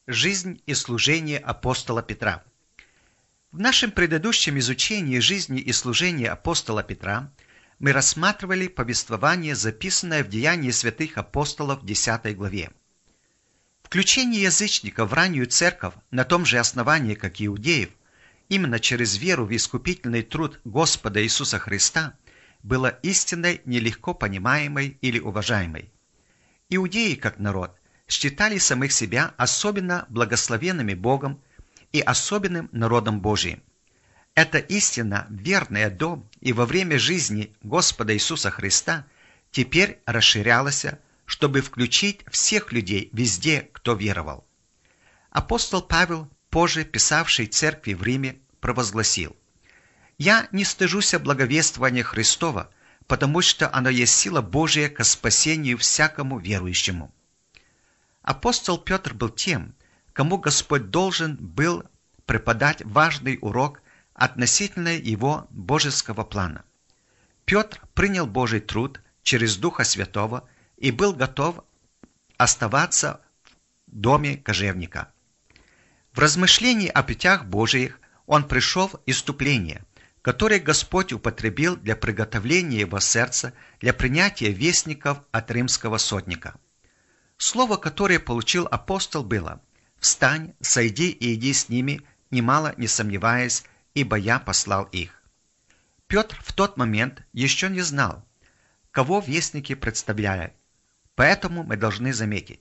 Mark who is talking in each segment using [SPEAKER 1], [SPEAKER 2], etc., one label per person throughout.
[SPEAKER 1] Жизнь и служение апостола Петра. В нашем предыдущем изучении жизни и служения апостола Петра мы рассматривали повествование, записанное в Деянии святых апостолов в 10 главе. Включение язычников в раннюю церковь на том же основании, как и иудеев, именно через веру в искупительный труд Господа Иисуса Христа, было истиной нелегко понимаемой или уважаемой. Иудеи, как народ, считали самих себя особенно благословенными Богом и особенным народом Божиим. Эта истина, верная до и во время жизни Господа Иисуса Христа, теперь расширялась, чтобы включить всех людей везде, кто веровал. Апостол Павел, позже писавший церкви в Риме, провозгласил: «Я не стыжусь благовествования Христова, потому что оно есть сила Божия ко спасению всякому верующему». Апостол Петр был тем, кому Господь должен был преподать важный урок относительно его божеского плана. Петр принял Божий труд через Духа Святого и был готов оставаться в доме кожевника. В размышлении о путях Божиих он пришел в исступление, которое Господь употребил для приготовления его сердца для принятия вестников от римского сотника. Слово, которое получил апостол, было: «Встань, сойди и иди с ними, немало не сомневаясь, ибо я послал их». Петр в тот момент еще не знал, кого вестники представляли, поэтому мы должны заметить.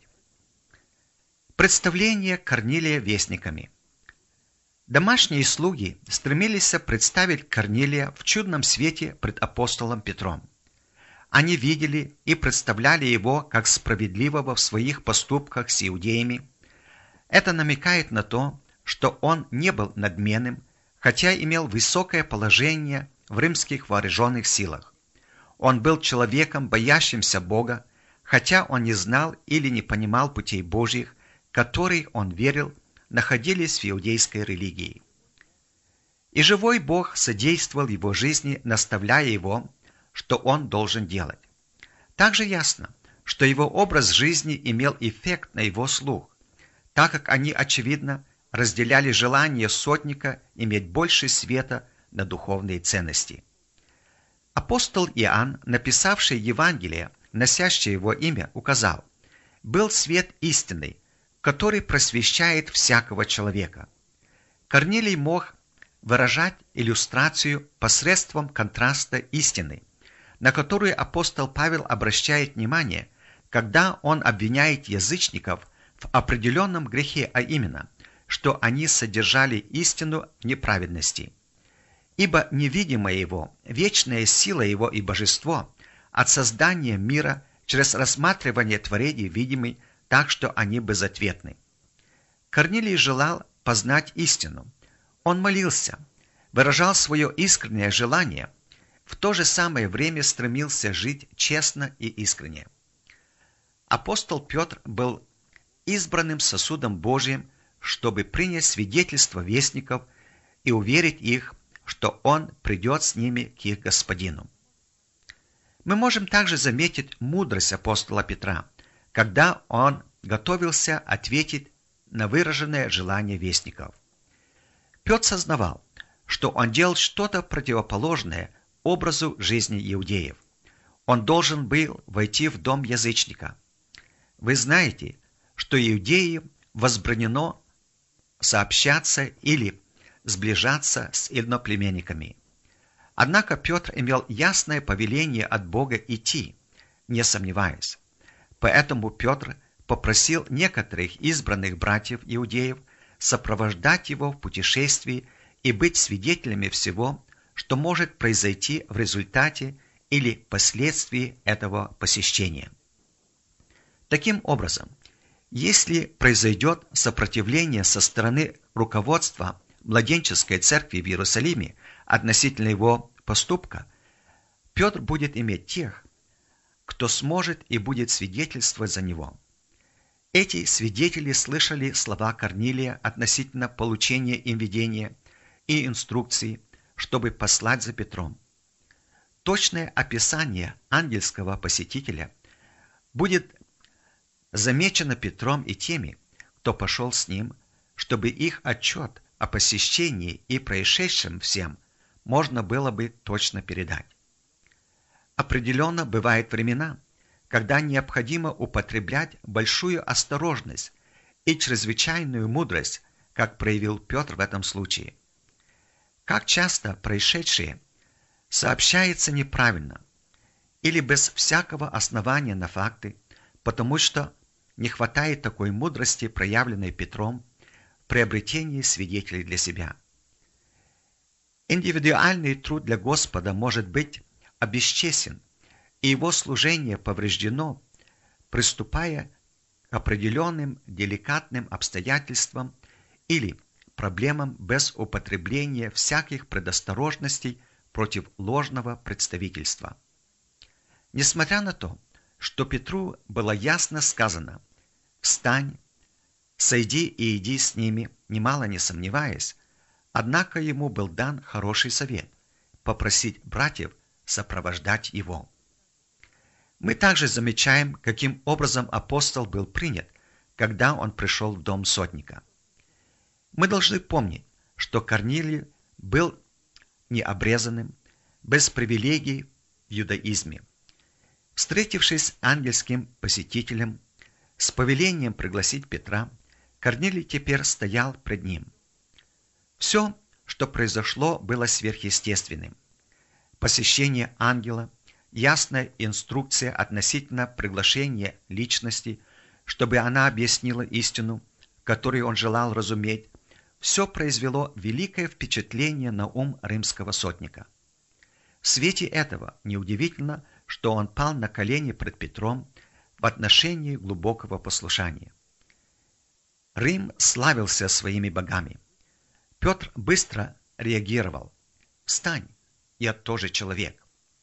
[SPEAKER 1] Представление Корнилия вестниками. Домашние слуги стремились представить Корнилия в чудном свете пред апостолом Петром. Они видели и представляли его как справедливого в своих поступках с иудеями. Это намекает на то, что он не был надменным, хотя имел высокое положение в римских вооруженных силах. Он был человеком, боящимся Бога, хотя он не знал или не понимал путей Божьих, которые он верил, находились в иудейской религии. И живой Бог содействовал его жизни, наставляя его, что он должен делать. Также ясно, что его образ жизни имел эффект на его слух, так как они, очевидно, разделяли желание сотника иметь больше света на духовные ценности. Апостол Иоанн, написавший Евангелие, носящее его имя, указал: «Был свет истинный, который просвещает всякого человека». Корнилий мог выражать иллюстрацию посредством контраста истины, на которую апостол Павел обращает внимание, когда он обвиняет язычников в определенном грехе, а именно, что они содержали истину в неправедности. Ибо невидимое его, вечная сила его и божество от создания мира через рассматривание творений видимой, так что они безответны. Корнилий желал познать истину. Он молился, выражал свое искреннее желание, в то же самое время стремился жить честно и искренне. Апостол Петр был избранным сосудом Божиим, чтобы принять свидетельство вестников и уверить их, что он придет с ними к их господину. Мы можем также заметить мудрость апостола Петра, когда он готовился ответить на выраженное желание вестников. Петр сознавал, что он делал что-то противоположное образу жизни иудеев. Он должен был войти в дом язычника. Вы знаете, что иудеям возбранено сообщаться или сближаться с иноплеменниками. Однако Петр имел ясное повеление от Бога идти, не сомневаясь. Поэтому Петр попросил некоторых избранных братьев иудеев сопровождать его в путешествии и быть свидетелями всего, что может произойти в результате или последствии этого посещения. Таким образом, если произойдет сопротивление со стороны руководства младенческой церкви в Иерусалиме относительно его поступка, Петр будет иметь тех, кто сможет и будет свидетельствовать за него. Эти свидетели слышали слова Корнилия относительно получения им видения и инструкций, чтобы послать за Петром. Точное описание ангельского посетителя будет замечено Петром и теми, кто пошел с ним, чтобы их отчет о посещении и происшедшем всем можно было бы точно передать. Определенно бывают времена, когда необходимо употреблять большую осторожность и чрезвычайную мудрость, как проявил Петр в этом случае. Как часто происшедшее сообщается неправильно или без всякого основания на факты, потому что не хватает такой мудрости, проявленной Петром в приобретении свидетелей для себя. Индивидуальный труд для Господа может быть обесчестен, и его служение повреждено, приступая к определенным деликатным обстоятельствам или проблемам без употребления всяких предосторожностей против ложного представительства. Несмотря на то, что Петру было ясно сказано «Встань, сойди и иди с ними», немало не сомневаясь, однако ему был дан хороший совет – попросить братьев сопровождать его. Мы также замечаем, каким образом апостол был принят, когда он пришел в дом сотника. Мы должны помнить, что Корнилий был необрезанным, без привилегий в иудаизме. Встретившись с ангельским посетителем с повелением пригласить Петра, Корнилий теперь стоял пред ним. Все, что произошло, было сверхъестественным. Посещение ангела, ясная инструкция относительно приглашения личности, чтобы она объяснила истину, которую он желал разуметь, все произвело великое впечатление на ум римского сотника. В свете этого неудивительно, что он пал на колени пред Петром в отношении глубокого послушания. Рим славился своими богами. Петр быстро реагировал. «Встань, я тоже человек».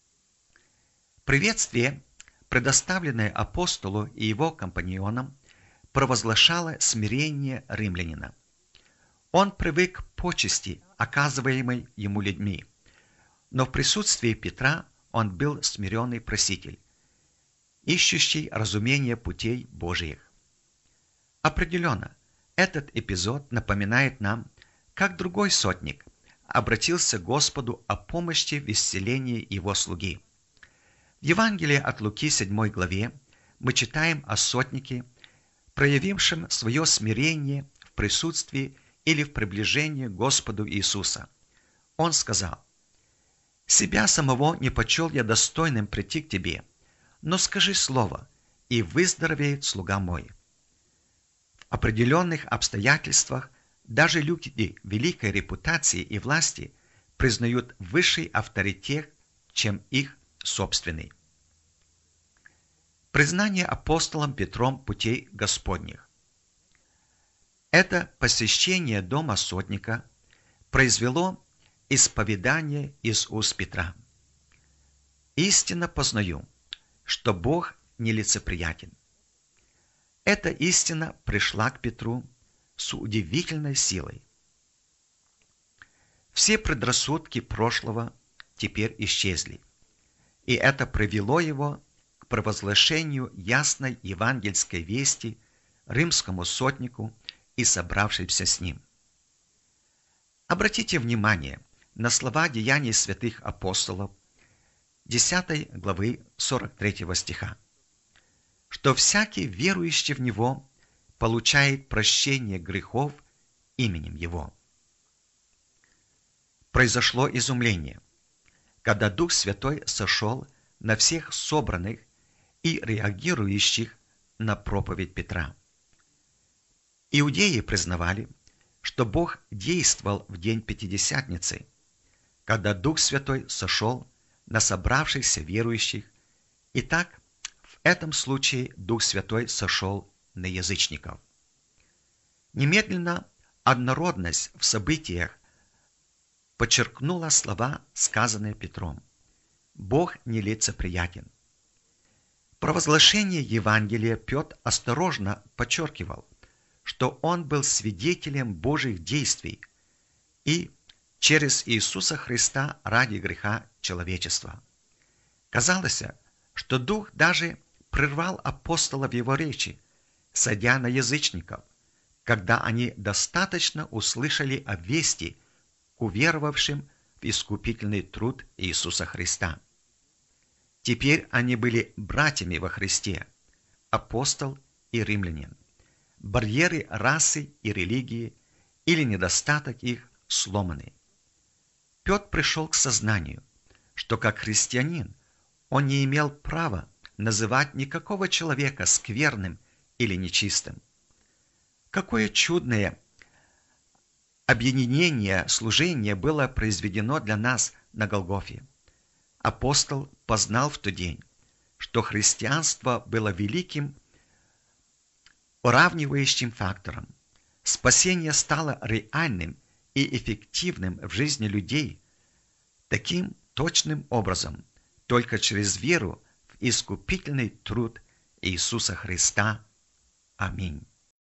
[SPEAKER 1] Приветствие, предоставленное апостолу и его компаньонам, провозглашало смирение римлянина. Он привык к почести, оказываемой ему людьми, но в присутствии Петра он был смиренный проситель, ищущий разумение путей Божиих. Определенно, этот эпизод напоминает нам, как другой сотник обратился к Господу о помощи в исцелении его слуги. В Евангелии от Луки 7 главе мы читаем о сотнике, проявившем свое смирение в присутствии или в приближении к Господу Иисуса. Он сказал: «Себя самого не почел я достойным прийти к тебе, но скажи слово, и выздоровеет слуга мой». В определенных обстоятельствах даже люди великой репутации и власти признают высший авторитет, чем их собственный. Признание апостолом Петром путей Господних. Это посещение дома сотника произвело исповедание из уст Петра. «Истинно познаю, что Бог нелицеприятен». Эта истина пришла к Петру с удивительной силой. Все предрассудки прошлого теперь исчезли, и это привело его к провозглашению ясной евангельской вести римскому сотнику и собравшимся с ним. Обратите внимание на слова Деяний святых апостолов 10 главы 43 стиха, что всякий верующий в Него получает прощение грехов именем Его. Произошло изумление, когда Дух Святой сошел на всех собранных и реагирующих на проповедь Петра. Иудеи признавали, что Бог действовал в день Пятидесятницы, когда Дух Святой сошел на собравшихся верующих, и так в этом случае Дух Святой сошел на язычников. Немедленно однородность в событиях подчеркнула слова, сказанные Петром: «Бог нелицеприятен». Провозглашение Евангелия Петр осторожно подчеркивал, что он был свидетелем Божьих действий и через Иисуса Христа ради греха человечества. Казалось, что Дух даже прервал апостола в его речи, садя на язычников, когда они достаточно услышали о вести к уверовавшим в искупительный труд Иисуса Христа. Теперь они были братьями во Христе, апостол и римлянин. Барьеры расы и религии или недостаток их сломаны. Петр пришел к сознанию, что как христианин он не имел права называть никакого человека скверным или нечистым. Какое чудное объединение служения было произведено для нас на Голгофе. Апостол познал в тот день, что христианство было великим уравнивающим фактором. Спасение стало реальным и эффективным в жизни людей таким точным образом, только через веру в искупительный труд Иисуса Христа. Аминь.